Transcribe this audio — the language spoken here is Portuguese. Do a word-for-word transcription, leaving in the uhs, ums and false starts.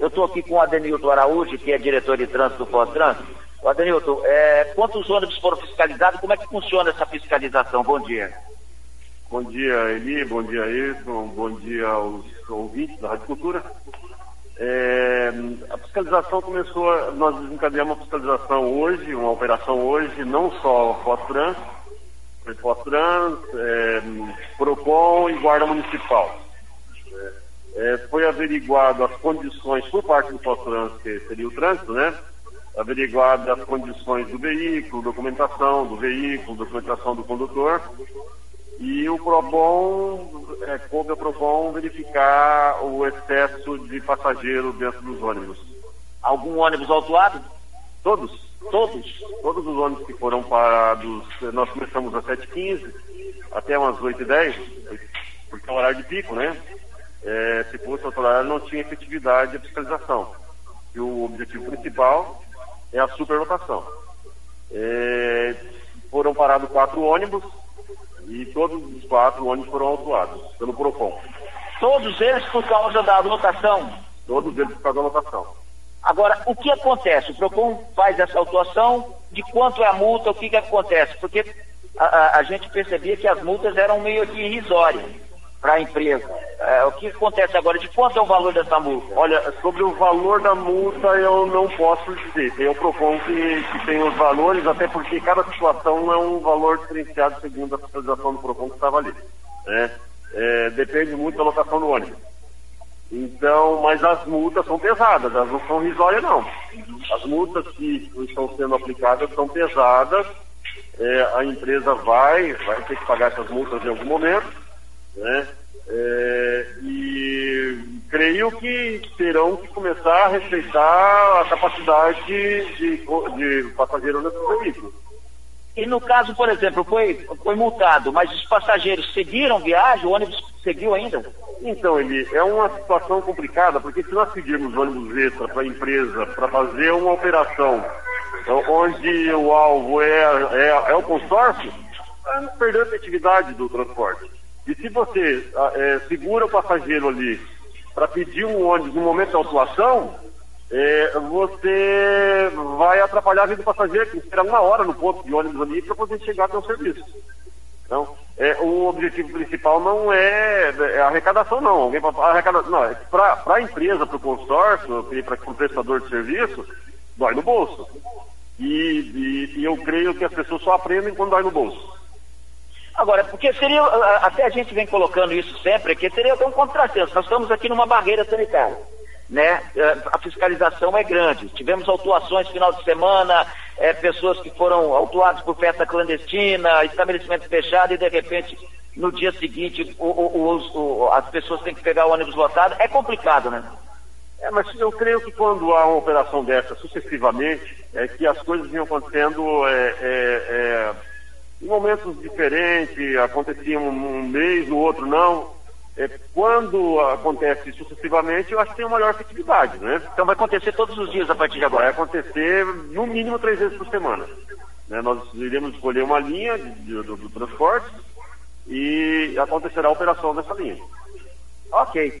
Eu estou aqui com o Adenilton Araújo, que é diretor de trânsito do Fostran. O Adenilton, é, quantos ônibus foram fiscalizados? Como é que funciona essa fiscalização? Bom dia. Bom dia, Eli, bom dia, Edson, bom dia aos ouvintes da Rádio Cultura. É, a fiscalização começou, nós desencadeamos uma fiscalização hoje, uma operação hoje, não só Fostran, foi Fostran, é, Procon e Guarda Municipal. É, é, foi averiguado as condições por parte do Fostran, que seria o trânsito, né? Averiguado as condições do veículo, documentação do veículo, documentação do condutor. E o PROCON, é, coube ao PROCON verificar o excesso de passageiro dentro dos ônibus. Algum ônibus autuado? Todos. Todos? Todos os ônibus que foram parados, nós começamos às sete e quinze até umas oito e dez, porque é o horário de pico, né? É, se fosse outro horário, não tinha efetividade de fiscalização. E o objetivo principal é a superlotação. É, foram parados quatro ônibus, e todos os quatro ônibus foram autuados pelo PROCON. Todos eles por causa da lotação? Todos eles por causa da lotação. Agora, o que acontece? O PROCON faz essa autuação, de quanto é a multa, o que que acontece? Porque a, a, a gente percebia que as multas eram meio que irrisórias para a empresa. É, o que acontece agora? De quanto é o valor dessa multa? Olha, sobre o valor da multa eu não posso dizer. Tem o PROCON que, que tem os valores, até porque cada situação é um valor diferenciado segundo a fiscalização do PROCON que estava ali. Né? É, depende muito da lotação do ônibus. Então, mas as multas são pesadas, elas não são risórias não. As multas que estão sendo aplicadas são pesadas, é, a empresa vai, vai ter que pagar essas multas em algum momento. Né? É, e creio que terão que começar a respeitar a capacidade de, de passageiro nesse veículo. E no caso, por exemplo, foi, foi multado, mas os passageiros seguiram viagem, o ônibus seguiu ainda? Então, Eli, é uma situação complicada, porque se nós pedirmos ônibus extra para a empresa para fazer uma operação onde o alvo é, é, é o consórcio, vai perder a efetividade do transporte. E se você é, segura o passageiro ali para pedir um ônibus no momento da autuação, é, você vai atrapalhar a vida do passageiro, que espera uma hora no ponto de ônibus ali para poder chegar até o serviço. Então, é, o objetivo principal não é, é a arrecadação, não. Alguém para arrecadação, não, é para a empresa, para o consórcio, para o prestador de serviço, dói no bolso. E, e, e eu creio que as pessoas só aprendem quando dói no bolso. Agora, porque seria, até a gente vem colocando isso sempre, que seria até um contrassenso. Nós estamos aqui numa barreira sanitária, né? A fiscalização é grande. Tivemos autuações no final de semana, é, pessoas que foram autuadas por festa clandestina, estabelecimento fechado e de repente, no dia seguinte, o, o, o, as pessoas têm que pegar o ônibus lotado. É complicado, né? É, mas eu creio que quando há uma operação dessa sucessivamente, é que as coisas vinham acontecendo... É, é, é, em momentos diferentes, acontecia um, um mês, no outro não. É, quando acontece sucessivamente, eu acho que tem uma maior efetividade, né? Então vai acontecer todos os dias a partir de agora? Vai acontecer no mínimo três vezes por semana. Né? Nós iremos escolher uma linha de, de, do, do transporte e acontecerá a operação dessa linha. Ok.